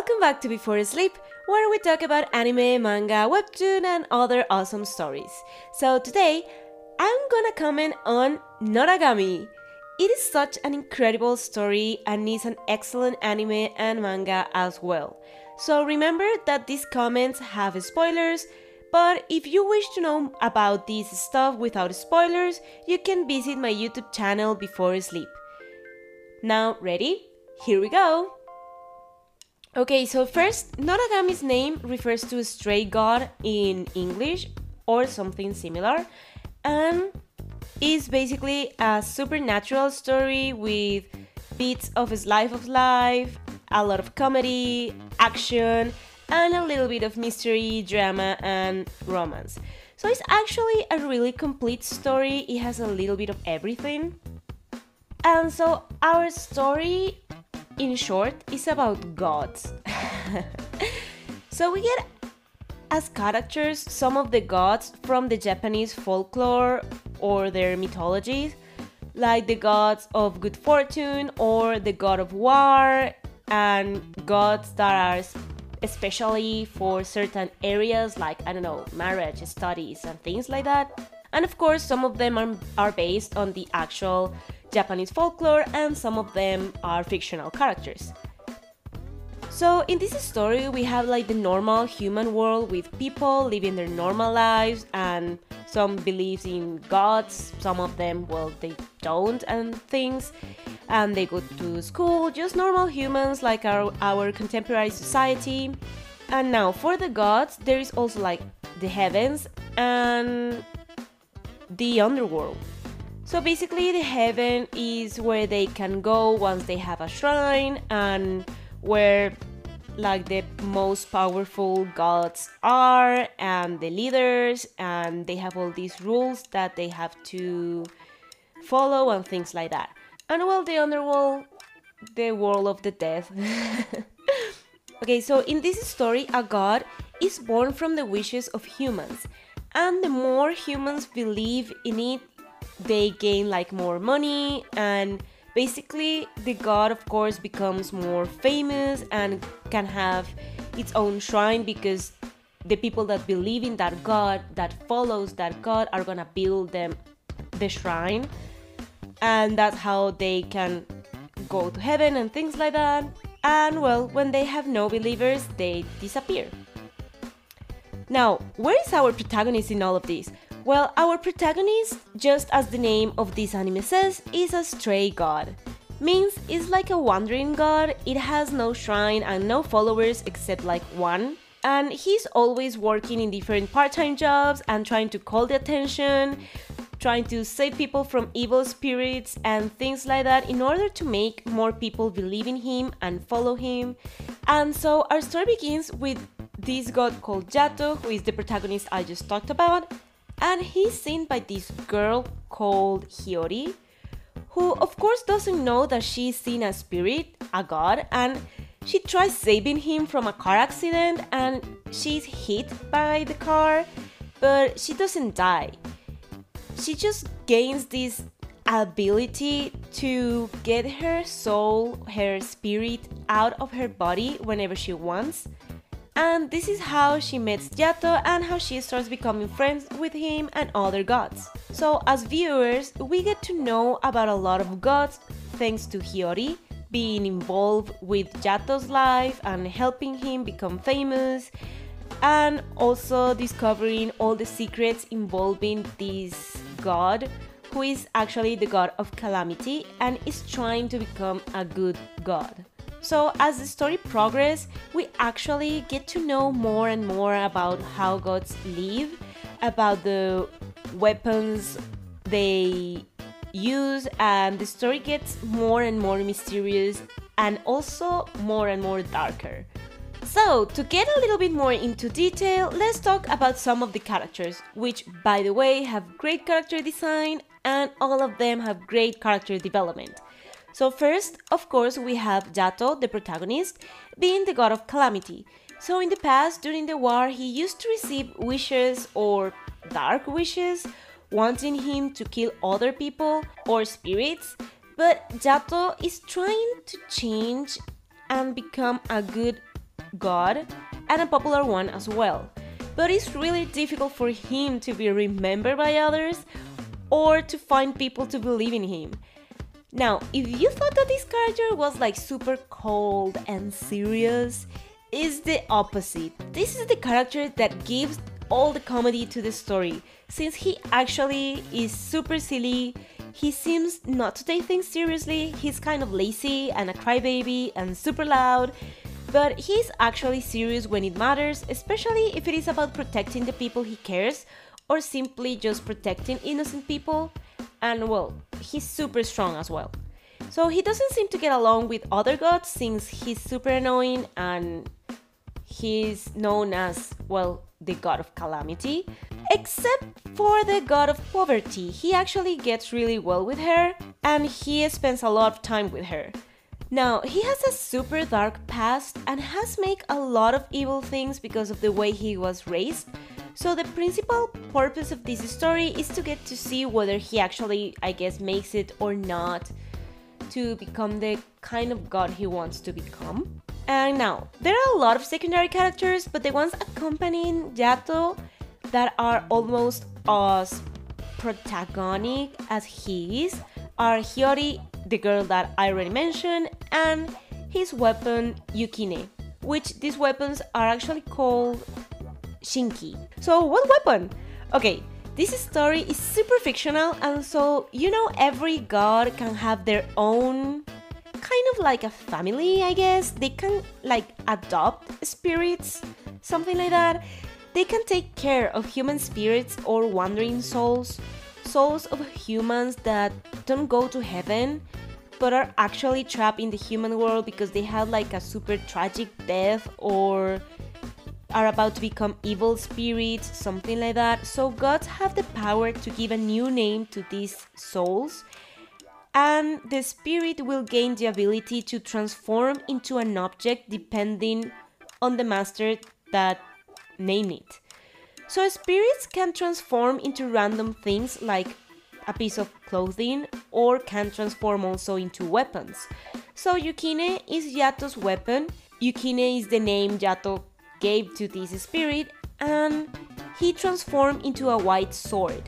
Welcome back to Before Sleep, where we talk about anime, manga, webtoon, and other awesome stories. So today, I'm gonna comment on Noragami. It is such an incredible story and is an excellent anime and manga as well. So remember that these comments have spoilers, but if you wish to know about this stuff without spoilers, you can visit my YouTube channel Before Sleep. Now, ready? Here we go! Okay, so first, Noragami's name refers to a stray god in English or something similar, and is basically a supernatural story with bits of slice of life, a lot of comedy, action, and a little bit of mystery, drama, and romance. So it's actually a really complete story. It has a little bit of everything. And so our story, in short, is about gods. So we get as characters some of the gods from the Japanese folklore or their mythologies, like the gods of good fortune or the god of war, and gods that are especially for certain areas like, I don't know, marriage, studies, and things like that. And of course, some of them are based on the actual Japanese folklore, and some of them are fictional characters. So in this story, we have like the normal human world with people living their normal lives, and some believes in gods, some of them, well, they don't, and things, and they go to school, just normal humans like our contemporary society. And now for the gods, there is also like the heavens and the underworld. So basically the heaven is where they can go once they have a shrine, and where like the most powerful gods are and the leaders, and they have all these rules that they have to follow and things like that. And well, the underworld, the world of the dead. Okay, so in this story, a god is born from the wishes of humans, and the more humans believe in it, they gain like more money, and basically the god, of course, becomes more famous and can have its own shrine, because the people that believe in that god, that follows that god, are gonna build them the shrine, and that's how they can go to heaven and things like that. And well, when they have no believers, they disappear. Now, where is our protagonist in all of this? Well, our protagonist, just as the name of this anime says, is a stray god. Means it's like a wandering god. It has no shrine and no followers except like one. And he's always working in different part-time jobs and trying to call the attention, trying to save people from evil spirits and things like that, in order to make more people believe in him and follow him. And so our story begins with this god called Yato, who is the protagonist I just talked about. And he's seen by this girl called Hiyori, who of course doesn't know that she's seen a spirit, a god, and she tries saving him from a car accident, and she's hit by the car, but she doesn't die. She just gains this ability to get her soul, her spirit out of her body whenever she wants. And this is how she meets Yato and how she starts becoming friends with him and other gods. So as viewers, we get to know about a lot of gods thanks to Hiyori being involved with Yato's life and helping him become famous, and also discovering all the secrets involving this god, who is actually the god of calamity and is trying to become a good god. So as the story progresses, we actually get to know more and more about how gods live, about the weapons they use, and the story gets more and more mysterious and also more and more darker. So to get a little bit more into detail, let's talk about some of the characters, which by the way have great character design, and all of them have great character development. So first, of course, we have Yato, the protagonist, being the god of calamity. So in the past, during the war, he used to receive wishes or dark wishes, wanting him to kill other people or spirits, but Yato is trying to change and become a good god and a popular one as well. But it's really difficult for him to be remembered by others or to find people to believe in him. Now, if you thought that this character was like super cold and serious, it's the opposite. This is the character that gives all the comedy to the story, since he actually is super silly. He seems not to take things seriously, he's kind of lazy and a crybaby and super loud, but he's actually serious when it matters, especially if it is about protecting the people he cares or simply just protecting innocent people. And well, he's super strong as well. So he doesn't seem to get along with other gods since he's super annoying and he's known as, well, the god of calamity. Except for the god of poverty. He actually gets really well with her and he spends a lot of time with her. Now, he has a super dark past and has made a lot of evil things because of the way he was raised. So the principal purpose of this story is to get to see whether he actually, I guess, makes it or not to become the kind of god he wants to become. And now, there are a lot of secondary characters, but the ones accompanying Yato that are almost as protagonic as he is are Hiyori, the girl that I already mentioned, and his weapon Yukine, which these weapons are actually called Shinki. So what weapon? Okay, this story is super fictional, and so every god can have their own kind of like a family, I guess. They can like adopt spirits, something like that. They can take care of human spirits or wandering souls of humans that don't go to heaven but are actually trapped in the human world because they had like a super tragic death or are about to become evil spirits, something like that. So gods have the power to give a new name to these souls, and the spirit will gain the ability to transform into an object depending on the master that named it. So spirits can transform into random things like a piece of clothing or can transform also into weapons. So Yukine is Yato's weapon. Yukine is the name Yato gave to this spirit, and he transformed into a white sword.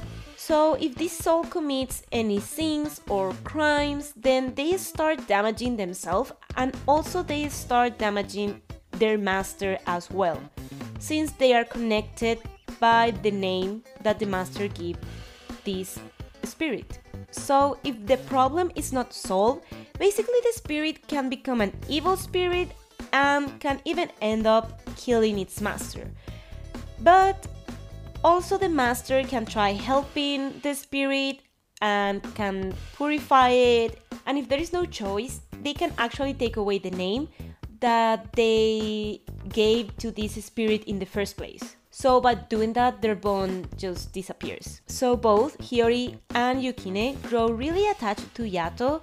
So if this soul commits any sins or crimes, then they start damaging themselves and also they start damaging their master as well, since they are connected by the name that the master gave this spirit. So if the problem is not solved, basically the spirit can become an evil spirit and can even end up killing its master. But also the master can try helping the spirit and can purify it, and if there is no choice, they can actually take away the name that they gave to this spirit in the first place. So by doing that, their bond just disappears. So both Hiyori and Yukine grow really attached to Yato,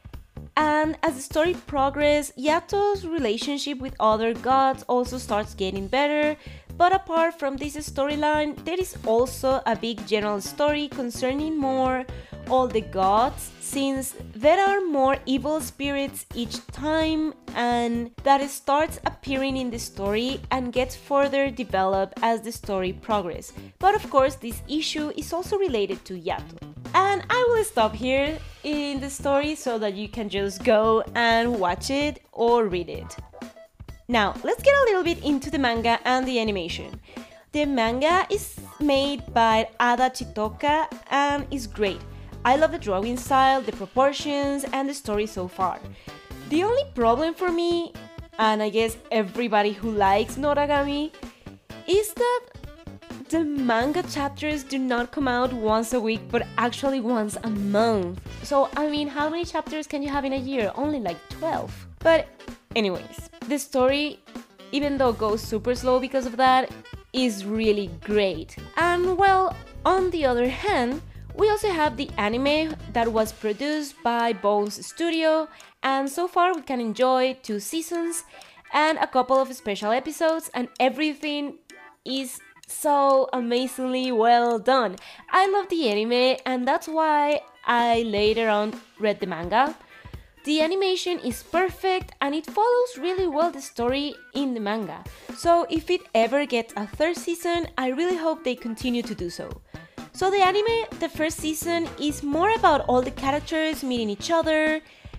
and as the story progresses, Yato's relationship with other gods also starts getting better. But apart from this storyline, there is also a big general story concerning more all the gods, since there are more evil spirits each time, and that starts appearing in the story and gets further developed as the story progresses. But of course, this issue is also related to Yato. And I will stop here in the story so that you can just go and watch it or read it. Now, let's get a little bit into the manga and the animation. The manga is made by Ada Chitoka and is great. I love the drawing style, the proportions, and the story so far. The only problem for me, and I guess everybody who likes Noragami, is that the manga chapters do not come out once a week, but actually once a month. So, I mean, how many chapters can you have in a year? Only like 12. But anyways, the story, even though it goes super slow because of that, is really great. And well, on the other hand, we also have the anime that was produced by Bones Studio, and so far we can enjoy 2 seasons and a couple of special episodes, and everything is so amazingly well done. I love the anime, and that's why I later on read the manga. The animation is perfect and it follows really well the story in the manga. So if it ever gets a third season, I really hope they continue to do so. So the anime, the first season, is more about all the characters meeting each other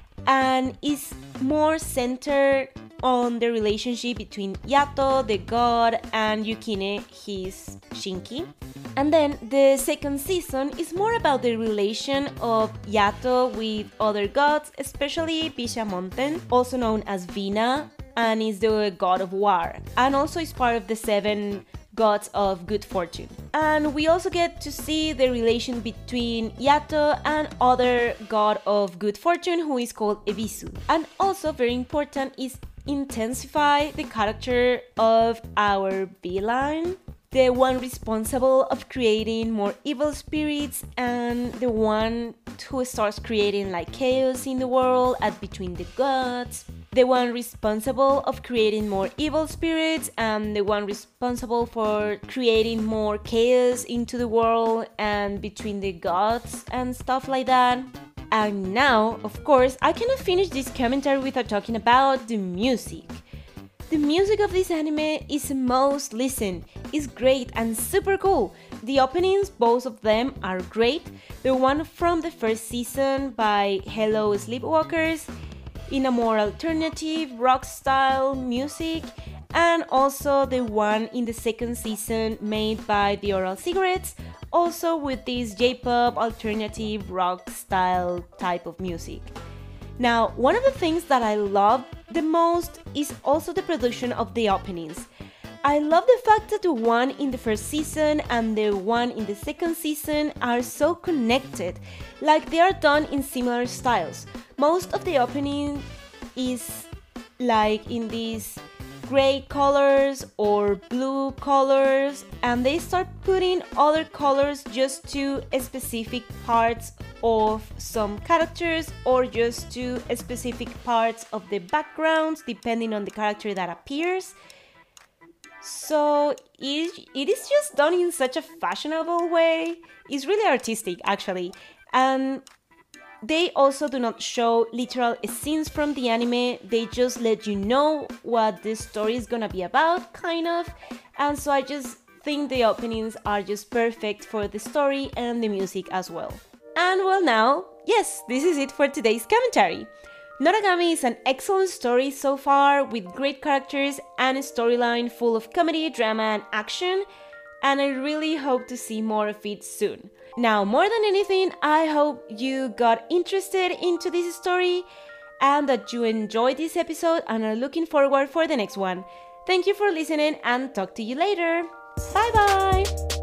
and is more centered on the relationship between Yato, the god, and Yukine, his Shinki. And then the second season is more about the relation of Yato with other gods, especially Bishamonten, also known as Vina, and is the god of war, and also is part of the 7 gods of good fortune. And we also get to see the relation between Yato and other god of good fortune who is called Ebisu. And also very important is intensify the character of our villain, the one responsible of creating more evil spirits and the one who starts creating like chaos in the world and between the gods, the one responsible of creating more evil spirits and the one responsible for creating more chaos into the world and between the gods and stuff like that. And now, of course, I cannot finish this commentary without talking about the music. The music of this anime is most listened, is great and super cool. The openings, both of them, are great. The one from the first season by Hello Sleepwalkers, in a more alternative rock style music, and also the one in the second season made by The Oral Cigarettes, also with this J-pop alternative rock style type of music. Now, one of the things that I love the most is also the production of the openings. I love the fact that the one in the first season and the one in the second season are so connected, like they are done in similar styles. Most of the opening is like in these gray colors or blue colors, and they start putting other colors just to specific parts of some characters or just to specific parts of the backgrounds depending on the character that appears. So it is just done in such a fashionable way. It's really artistic actually, and they also do not show literal scenes from the anime, they just let you know what the story is gonna be about, kind of. And so I just think the openings are just perfect for the story and the music as well. And well now, yes, this is it for today's commentary. Noragami is an excellent story so far, with great characters and a storyline full of comedy, drama and action, and I really hope to see more of it soon. Now, more than anything, I hope you got interested into this story and that you enjoyed this episode and are looking forward for the next one. Thank you for listening and talk to you later. Bye bye!